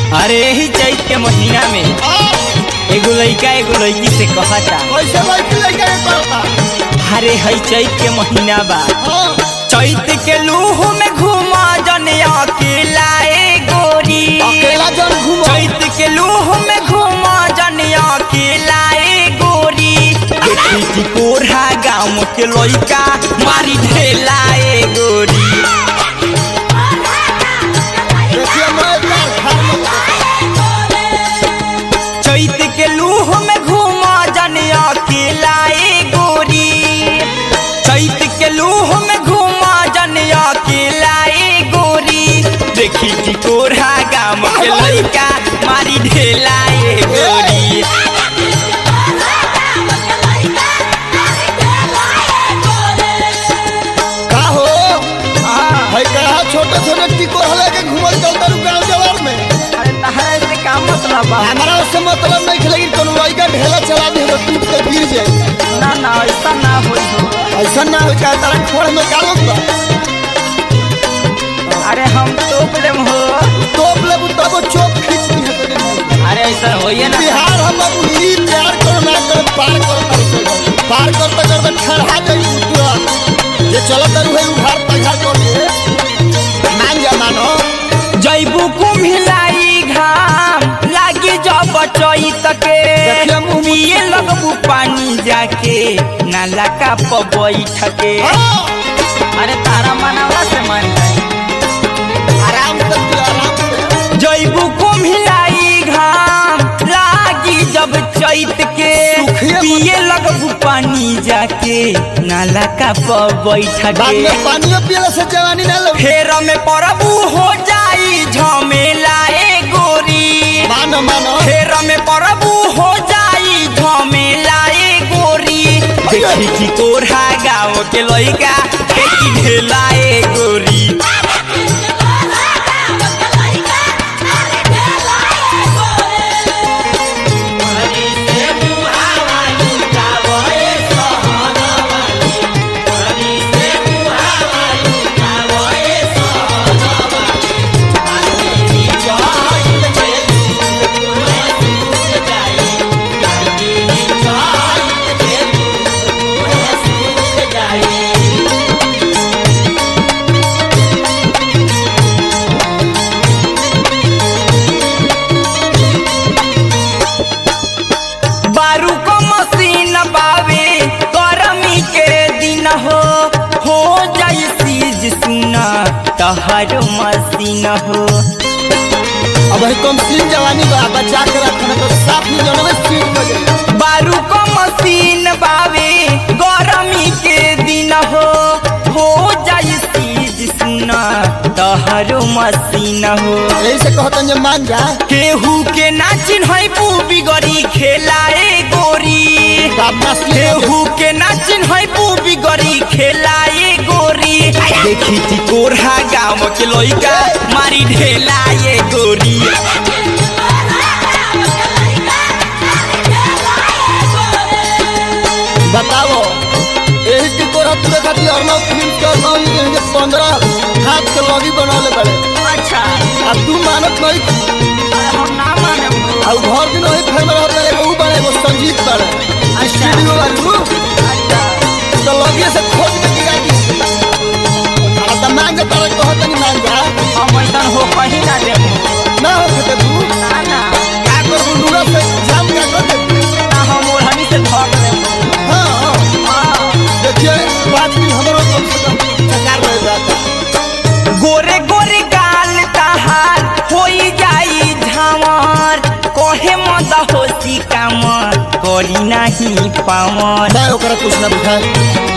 अरे ही चैत के महीना में एगो लड़का एगो लड़की से कहता कैसे लड़का के कहता अरे हई चैत के महीना बा चैत के लूह में घुमा जनिया अकेला ए गोरी अकेला जन घूमो चैत के लूह में घुमा जनिया अकेला ए गोरी देखी की कोढ़ा गाँव के लड़का मारी ढेला ए गोरी देखिए मैं चैत के लूह में घुमा जनिया अकेला ए गोरी चैत के लूह में घुमा जनिया अकेला ए गोरी देखी की कोढ़ा गाँव के लड़का मारी ढेला ए गोरी का हो भाई कहा छोटे छोटे टिको हले के घूमल चलता रु गांव जवार में अरे तहरा से का मतलब बा हमारा उससे मतलब नहीं खेलेगी कोनो लड़का ढेला चला दे तो टूट के गिर जाए ना ना ऐसा ना होई हो ऐसा ना हो का तारा खोड़ में कालो बा अरे हम टोप लेम हो टोप ले तब चोप खींच दी है तेरे अरे ऐसा होइए ना बिहार हम अब ही प्यार करो ना करो पार करते करते ठहरा जाई पूरा ये चलत रहू है उघार पघार कर के मान जा मानो जैबू कुम्हिलाई घाम लागी जब चैत के देखिए मुँह पिए लगबू पानी जाके नाला का बैठ के अरे तारा मनावा से मान जाए आराम से जैबू कुम्हिलाई घाम लागी जब चैत के सुखिए पिए लगबू पानी जाके नाला का बैठ बाद के में पानी पियला से जवानी ना लगे फेर में परबू हो जाई झमेला ए गोरी मानो मानो फेर में परबू हो जाई झमेला ए गोरी देखी की कोढ़ा गाँव के लड़का की ढेला ए गोरी बारू को मशीन बावे गर्मी के दिन हो जाई सीज सुना तहर मशीन हो अब है कम सीन जवानी बा बचा के रखना तो साफ नहीं जानवे सीन बजे बारू को मशीन बावे गर्मी के दिन हो जाई सीज सुना तहर मशीन हो यही से कहतन जे मान जा केहू के ना चिन्हई पू बिगड़ी खेला ए गोरी बाप मस्ती केहू के ना चिन्हई पू बिगड़ी खेला ए गोरी देखी थी कोढ़ा गाँव के लड़का मारी ढेला ए गोरी बताओ यही की तोरा पूरे खातिर अर्नव फिल्म के अर्नव ये 15 हाथ के लगी बनौले बड़े अच्छा अब तू मानत नहीं हम ना माने अब घर दिन वही फिल्म रहता है वो बने वो संगीत बने स्टूडियो वालू तो लगी से खोज के गिरा दी अब तो मांग तारे कहत नहीं मांग जा हम ऐसा हो कहीं ना दे ना हो सके तू ना ना का कर बुंडूरा से जाम का कर दे ना हम ओढ़नी से धर दे हां देखिए बात भी हमरो कम से कम सरकार रह जाता गोरे गोरे गाल तहार होई जाई झामर कहे मत होसी काम करी नहीं पावन मैं ओकरा कुछ ना बुझाए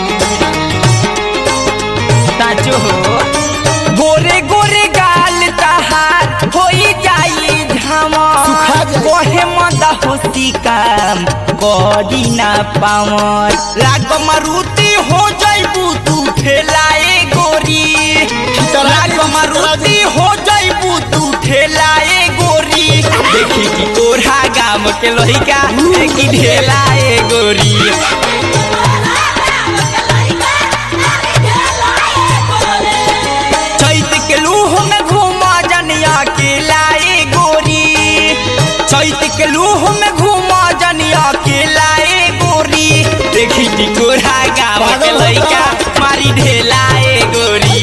साचो हो गोरे गोरे गाल तहार होई जाई झामर सुखा जाई। कहे मत होसी काम करी ना पावन लाग मारुति हो जाइबू तू ठेला ए गोरी लाग मारुति हो जाइबू तू ठेला ए गोरी देखी की कोढ़ा गाँव के लड़का की ढेला ए गोरी चैत के लूह में घूमा जनिया के लाए गोरी के लूह में घूमा जनिया अकेला ए गोरी देखी टिकोरा गाँव के लइका मारी ढेला ए गोरी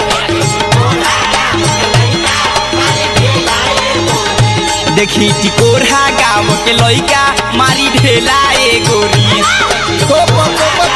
देखी टिकोरा गाँव के लइका मारी ढेला ए गोरी